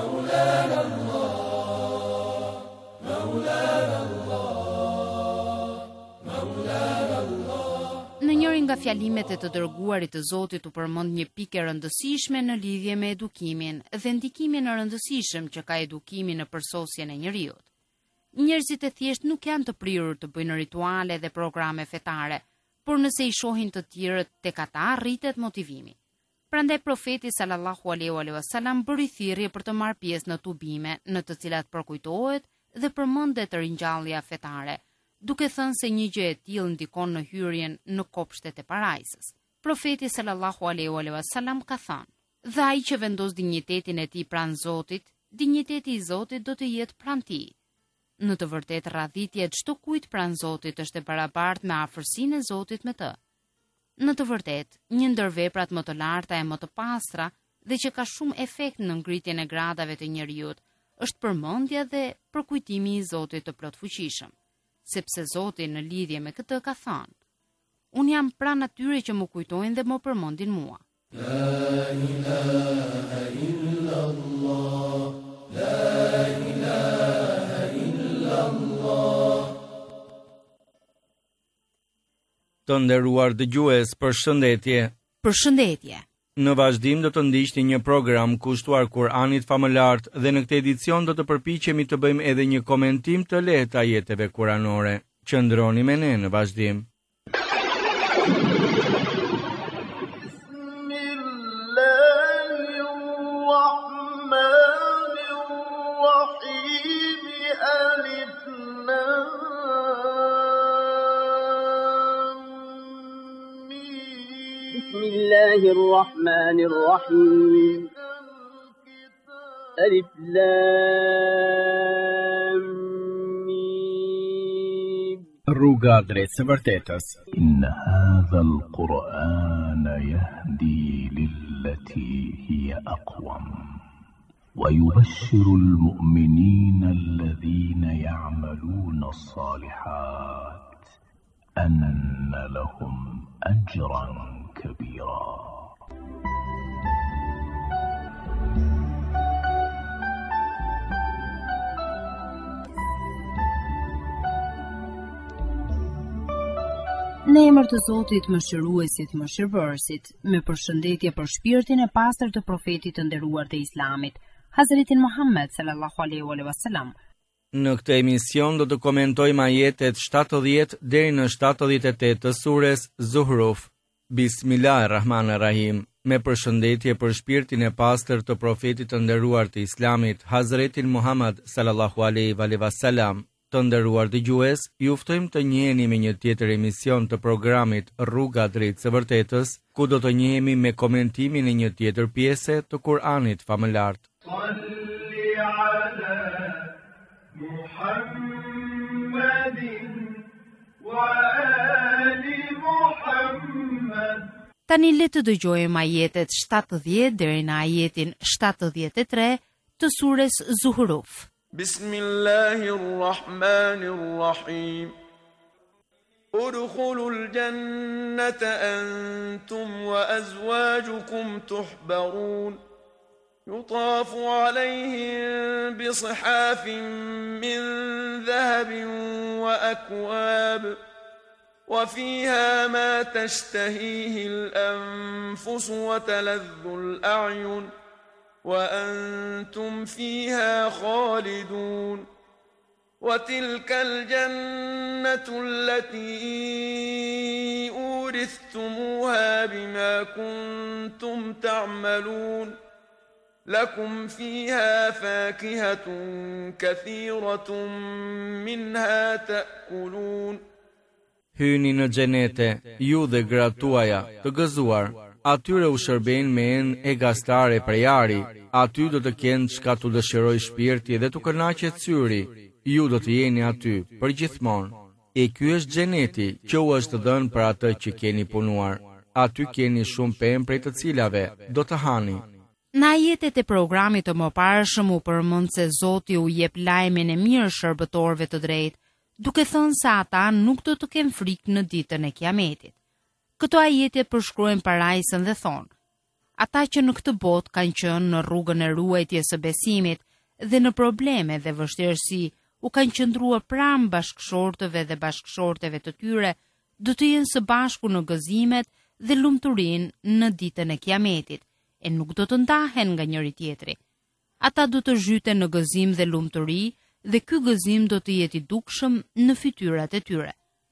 Në njërin nga fjalimet e të dërguarit të Zotit u përmend një pikë rëndësishme në lidhje me edukimin dhe ndikimin e rëndësishëm që ka edukimi në përsosjen e njerëzit. Njerëzit e thjesht nuk janë të prirur të bëjnë rituale dhe programe fetare, por nëse i shohin të tjerët, tek ata rritet motivimi. Prandaj profeti sallallahu alaihi wasallam bëri thirrje për të marrë pjesë në tubime në të cilat përkujtohet dhe përmendet ringjallja fetare, duke thënë se një gjë e tillë ndikon në hyrjen në kopshtet e parajsës. Profeti sallallahu alaihi wasallam ka thënë: dhe ai që vendos dinjitetin e tij pranë Zotit, dinjiteti i Zotit do të jetë pranë tij. Në të vërtetë radhitja e çdo kujt pranë Zotit është e barabartë me afërsinë e Zotit me të. Në të vërtetë, një ndër veprat më të larta e më të pastra dhe që ka shumë efekt në ngritjen e gradave të njerëzit është përmendja dhe përkujtimi i Zotit të plotfuqishëm, sepse Zoti në lidhje me këtë ka thënë: unë jam pranë atyre që më kujtojnë dhe më përmendin mua. La ilaha illallah, la ilaha illallah. Të nderuar dëgjues, përshëndetje. Përshëndetje. Në vazhdim do të ndiqni një program kushtuar Kur'anit famëlart dhe në këtë edicion do të përpiqemi të bëjmë edhe një komentim të lehtë ajeteve kuranore. Qëndroni me ne në vazhdim. بسم الله الرحمن الرحيم ألف لام ميم Rruga drejt së vërtetës. إن هذا القرآن يهدي للتي هي أقوم ويبشر المؤمنين الذين يعملون الصالحات أن لهم أجرا كبيرا. Në emër të Zotit mëshiruesit, mëshirëbërësit, me përshëndetje për shpirtin e pastër të profetit të nderuar të Islamit, Hazretin Muhammed sallallahu alaihi wasallam. Në këtë emision do të komentojmë ajetet 70 deri në 78 të sures Zuhruf. Bismillahirrahmanirrahim. Me përshëndetje për shpirtin e pastër të profetit të nderuar të Islamit, Hazretin Muhammed sallallahu alaihi wasallam. Të nderuar dëgjues, ju ftojmë të njiheni me një tjetër emision të programit Rruga drejt së vërtetës, ku do të njihemi me komentimin e një tjetër pjese të Kur'anit famëlar. Tani le të dëgjojmë ajetet 70 deri në ajetin 73 të sures Zuhruf. Bismillahirrahmanirrahim. Udkhulul jannata antum wa azwajukum tuhbarun. يطاف عليهم بصحاف من ذهب وأكواب وفيها ما تشتهيه الأنفس وتلذ الأعين وأنتم فيها خالدون وتلك الجنة التي أورثتموها بما كنتم تعملون لكم فيها فاكهة كثيرة منها تأكلون. Hyni në xhenete, ju dhe gratë tuaja të gëzuar, atyre u shërben me enë e gastare prej ari, aty do të kenë çka tu dëshiroj shpirti dhe tu kënaqet syri, ju do të jeni aty për gjithmonë. E ky është xheneti që u është dhënë për atë që keni punuar. Aty keni shumë pemë prej të cilave do të hani. Në ajetet e programit të mëparshëm u përmend se Zoti u jep lajmin e mirë shërbëtorëve të drejtë, duke thënë se ata nuk do të kenë frikë në ditën e Kiametit. Këto ajete përshkruajnë parajsën dhe thonë: ata që në këtë botë kanë qenë në rrugën e ruajtjes së besimit dhe në probleme dhe vështirësi, u kanë qëndruar pranë bashkëshortëve dhe bashkëshorteve të tyre, do të jenë së bashku në gëzimet dhe lumturinë në ditën e Kiametit, e nuk do të ndahen nga njëri tjetri. Ata do të zhyten në gëzim dhe lumturi, dhe ky gëzim do të jetë i dukshëm në fytyrat e tyre.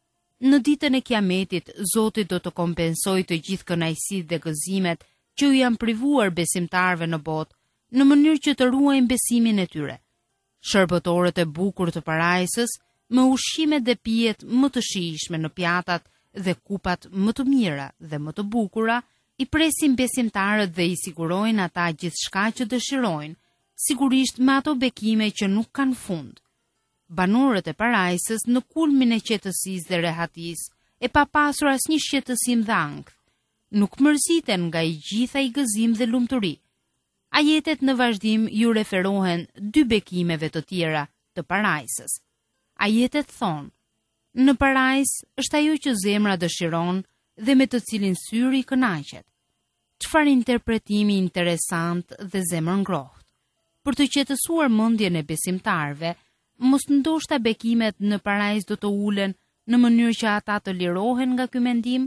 Në ditën e Kiametit, Zoti do të kompensojë të gjithë kënaqësitë dhe gëzimet që u janë privuar besimtarëve në botë, në mënyrë që të ruajnë besimin e tyre. Shërbëtorët e bukur të parajsës, me ushqimet dhe pijet më të shijshme në pjatat dhe kupat më të mira dhe më të bukura, i presin besimtarët dhe i sigurojnë ata gjithçka që dëshirojnë, sigurisht me ato bekime që nuk kanë fund. Banorët e parajsës në kulmin e qetësisë dhe rehatisë, e pa pasur asnjë shqetësim dhe ankth, nuk mërziten nga i gjitha i gëzim dhe lumturi. Ajetet në vazhdim ju referohen dy bekimeve të tjera të parajsës. Ajetet thonë: në parajsë është ajo që zemra dëshiron dhe me të cilin syri kënaqet. Çfarë interpretimi interesant dhe zemër ngrohtë. Për të qetësuar mendjen e besimtarëve, mos ndoshta bekimet në parajsë do të ulen në mënyrë që ata të lirohen nga ky mendim.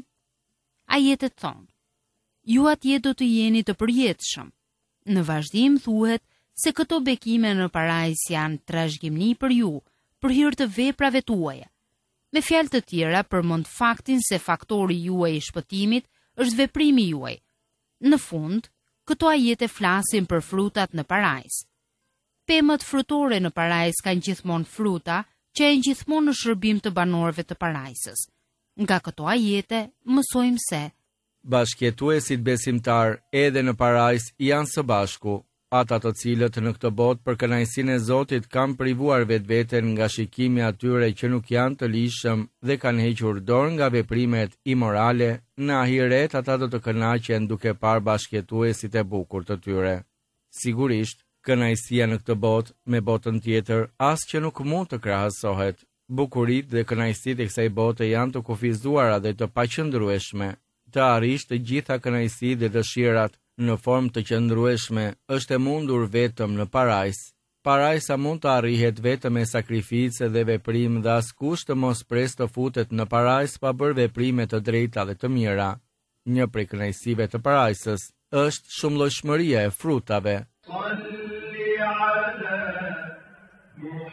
Ajetet thonë: ju atje do të jeni të përjetshëm. Në vazhdim thuhet se këto bekime në parajsë janë trashëgimni për ju, për hir të veprave tuaja. Me fjalë të tjera, përmend faktin se faktori juaj i shpëtimit është veprimi juaj. Në fund, këto ajete flasin për frutat në parajsë. Pemët frutore në parajsë kanë gjithmonë fruta që janë gjithmonë në shërbim të banorëve të parajsës. Nga këto ajete mësojmë se bashkëjetuesit besimtar edhe në parajsë janë së bashku, ata të cilët në këtë botë për kënaqësinë e Zotit kanë privuar vetveten nga shikimi atyre që nuk janë të lishëm dhe kanë hequr dorë nga veprimet imorale, në ahiret ata do të kënaqen duke parë bashkëjetuesit e bukur të tyre. Sigurisht, kënaqësia në këtë botë me botën tjetër as që nuk mund të krahasohet. Bukuritë dhe kënaqësitë e kësaj bote janë të kufizuara dhe të paqëndrueshme. Të arrish të gjitha kënaqësitë dhe dëshirat në formë të qëndrueshme është e mundur vetëm në parajsë. Parajsa mund të arrihet vetëm me sakrificë dhe veprim dhe askush të mos pres të futet në parajsë pa bërë veprime të drejta dhe të mira. Një prej kënaqësive të parajsës është shumëllojshmëria e frutave.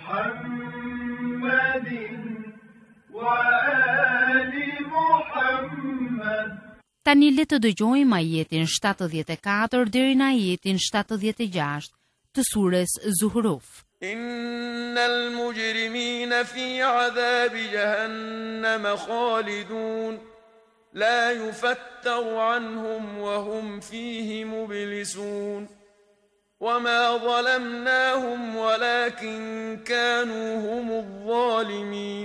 Tani le të dëgjojmë ajetin 74 deri në ajetin 76 të surës Zuhruf. Innal mujrimina fi adhab jahannam khalidun la yufattaru anhum wa hum fihi mublisun. وما ظلمناهم ولكن كانوا هم الظالمين.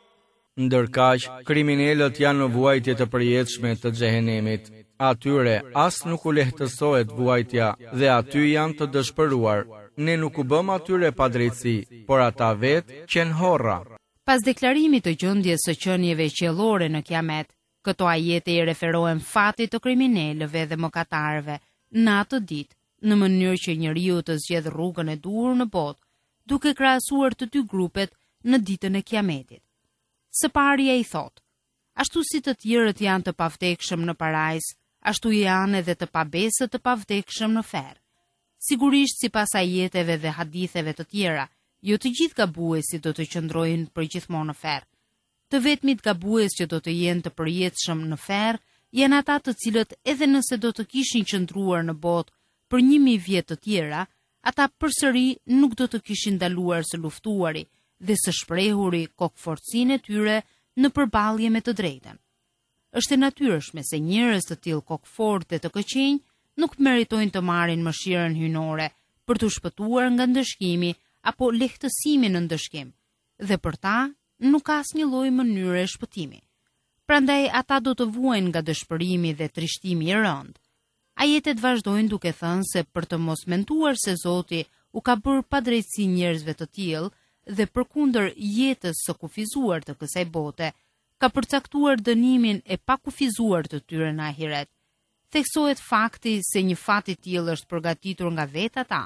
Ndërkaq, kriminalët janë në vuajtje të përjetshme të xhehenemit. Atyre as nuk u lehtësohet vuajtja dhe aty janë të dëshpëruar. Ne nuk u bëm atyre padrejtësi, por ata vetë qenë horra. Pas deklarimit të gjendjes së qenieve qiellore në Kiamet, këto ajete i referohen fatit të kriminalëve dhe mëkatarëve në atë ditë, në mënyrë që njeriu të zgjedhë rrugën e duhur në botë, duke krahasuar të dy grupet në ditën e Kiametit. Së pari ai thot: ashtu si të tjerët janë të pavdekshëm në parajs, ashtu janë edhe të pabesët të pavdekshëm në ferr. Sigurisht sipas ajeteve dhe haditheve të tjera, jo të gjithë gabuesit do të qëndrojnë përgjithmonë në ferr. Të vetmit gabues që do të jenë të përjetshëm në ferr janë ata të cilët edhe nëse do të kishin qëndruar në botë për 1000 vjet të tjera, ata përsëri nuk do të kishin ndaluar së luftuari dhe së shprehuri kokforcinë e tyre në përballje me të drejtën. Është e natyrshme se njerëz të tillë kokfort dhe të këqinj nuk meritojnë të marrin mëshirën hyjnore për të shpëtuar nga ndëshkimi apo lehtësimi në ndëshkim, dhe për ta nuk ka asnjë lloj mënyre shpëtimi. Prandaj ata do të vuajnë nga dëshpërimi dhe trishtimi i rënd. Ajetet vazhdojnë duke thënë se për të mos menduar se Zoti u ka bërë padrejtësi njerëzve të tillë dhe përkundër jetës së kufizuar të kësaj bote, ka përcaktuar dënimin e pakufizuar të tyre në ahiret. Theksohet fakti se një fat i tillë është përgatitur nga vetë ata.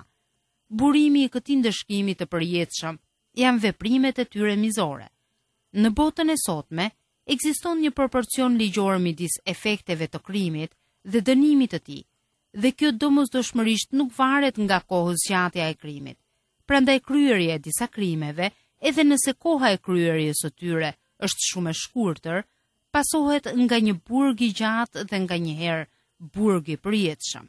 Burimi i këtij ndëshkimi të përjetshëm janë veprimet e tyre mizore. Në botën e sotme ekziston një proporcion ligjor midis efekteve të krimit dhe dënimit të tij, dhe kjo domosdoshmërisht nuk varet nga kohëzgjatja e krimit. Prandaj kryerja e disa krimeve, edhe nëse koha e kryerjes së tyre është shumë e shkurtër, pasohet nga një burg i gjatë dhe nganjëherë burg i përjetshëm.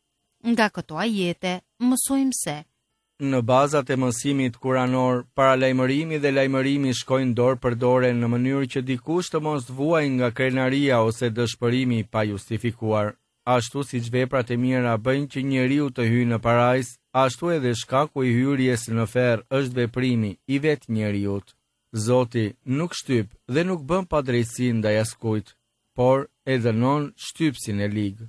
Nga këto ajete mësojmë se në bazat e mësimit kuranor, paralajmërimi dhe lajmërimi shkojnë dorë për dore në mënyrë që dikush të mos vuajë nga krenaria ose dëshpërimi pa justifikuar. Ashtu siç veprat e mira bëjnë që njeriu të hyjë në parajs, ashtu edhe shkaku i hyrjes në ferr është veprimi i vetë njeriut. Zoti nuk shtyp dhe nuk bën padrejtësi ndaj askujt, por e dënon shtypsin e ligë.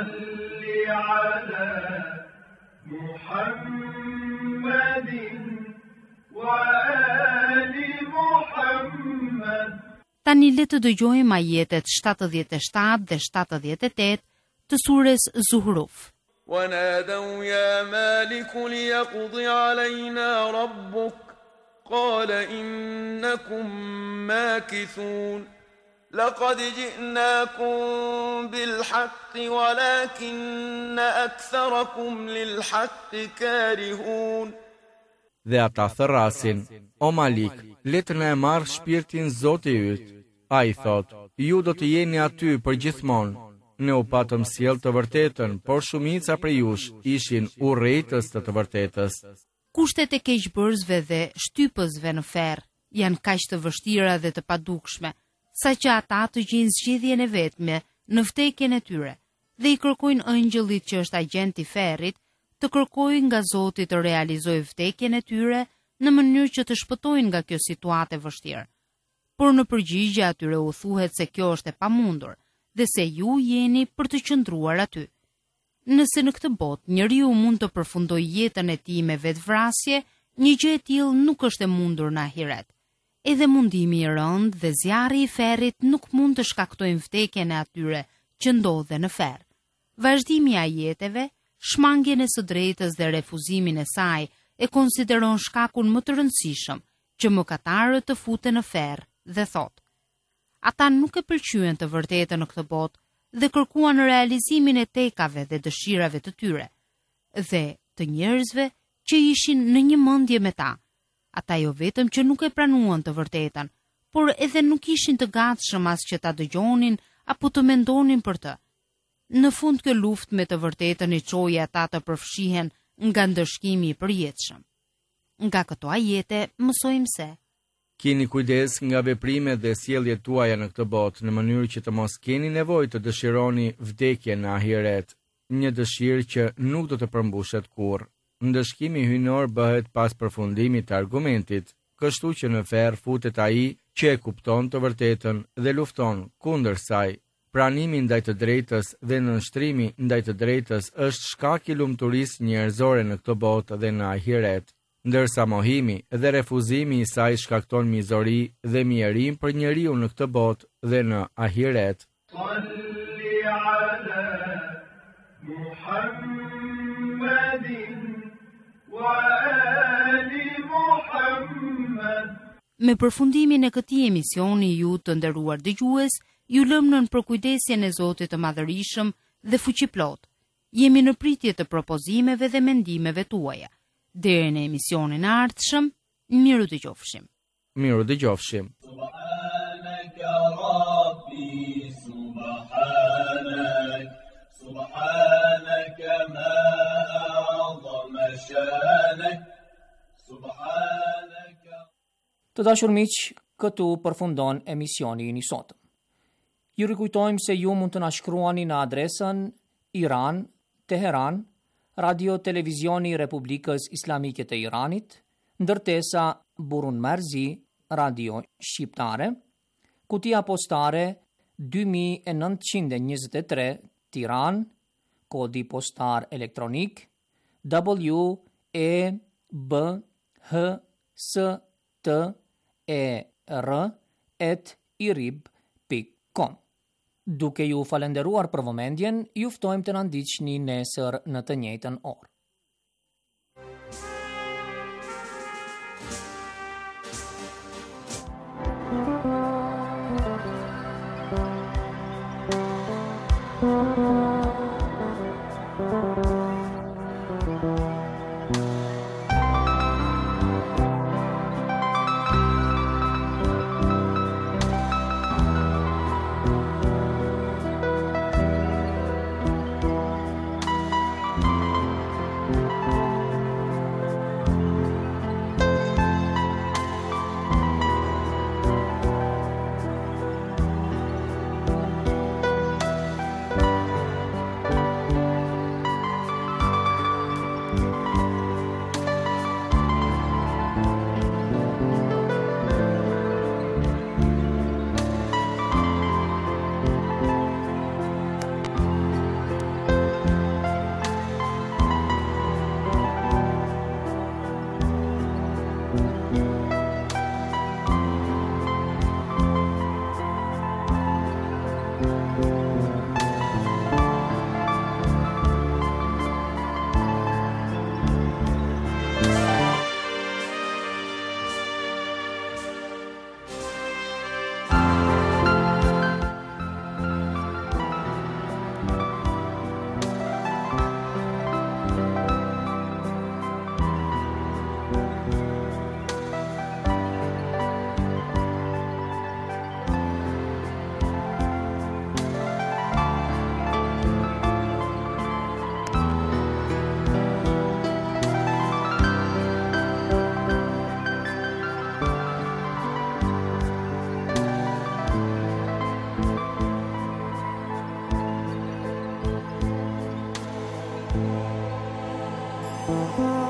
Tani le të dëgjojmë ajetet 77 dhe 78 të surës Zuhruf. ونادوا يا مالك ليقض علينا ربك قال إنكم ماكثون لقد جئناكم بالحق ولكن أكثركم للحق كارهون. Dhe ata thërrasin: O Malik, letë në e marrë shpirtin Zoti yt. A i thot: ju do të jeni aty për gjithmonë. Ne u patëm sjell të vërtetën, por shumica prej jush ishin urrejtës të vërtetës. Kushtet e keqbërësve dhe shtypësve në ferr janë kaq të vështira dhe të padukshme, saqë ata të gjejnë zgjedhjen e vetme në vdekjen e tyre dhe i kërkojnë ëngjëllit që është agjent i ferrit të kërkojnë nga Zoti të realizojë vdekjen e tyre në mënyrë që të shpëtojnë nga kjo situatë e vështirë. Por në përgjigje atyre u thuhet se kjo është e pamundur dhe se ju jeni për të qëndruar aty. Nëse në këtë botë njeriu mund të përfundojë jetën e tij me vetvrasje, një gjë e tillë nuk është e mundur në ahiret. Edhe mundimi i rënd dhe zjarri i ferrit nuk mund të shkaktojnë vdekjen e atyre që ndodhen në ferr. Vazhdimi i ajeteve, shmangjen e së drejtës dhe refuzimin e saj e konsideron shkakun më të rëndësishëm që mëkatarët të futen në ferr dhe thot: ata nuk e pëlqyen të vërtetën në këtë botë dhe kërkuan realizimin e tekave dhe dëshirave të tyre, dhe të njerëzve që ishin në një mendje me ta. Ata jo vetëm që nuk e pranuan të vërtetën, por edhe nuk ishin të gatshëm as që ta dëgjonin apo të mendonin për të. Në fund kjo luftë me të vërtetën i çoi ata të përfshihen nga ndëshkimi i përjetshëm. Nga këto ajete mësojmë se keni kujdes nga veprimet dhe sjelljet tuaja në këtë botë në mënyrë që të mos keni nevojë të dëshironi vdekjen në ahiret, një dëshirë që nuk do të përmbushet kurrë. Ndëshkimi hyjnor bëhet pas përfundimit të argumentit, kështu që në ferr futet ai që e kupton të vërtetën dhe lufton kundër saj. Pranimi ndaj të drejtës dhe nënshtrimi ndaj të drejtës është shkak i lumturisë njerëzore në këtë botë dhe në ahiret, ndërsa mohimi dhe refuzimi i saj shkakton mizori dhe mjerim për njeriu në këtë botë dhe në ahiret. Me përfundimin e këtij emisioni, ju të nderuar dëgjues, ju lëm nën përkujdesjen e Zotit të Madhërisëm dhe Fuqiplot. Jemi në pritje të propozimeve dhe mendimeve tuaja. Deri në emisionin e ardhshëm, miru dëgjofshim. Miru dëgjofshim. Subhanaka Rabbi, subhanak, subhanaka ma a'zama shanak, subhanaka. Të dashur miq, këtu përfundon emisioni i sotëm. Ju rikujtojmë se ju mund të na shkruani në adresën Iran, Teheran, Radio Televizioni Republikës Islamike të Iranit, ndërtesa Burun Merzi, Radio Shqiptare, kutia postare 2923 Tiran, kodi postar elektronik WEBHSTER@irib.com. Duke ju falenderuar për vëmendjen, ju ftojmë të na ndiqni nesër në të njëjtën orë. Thank you.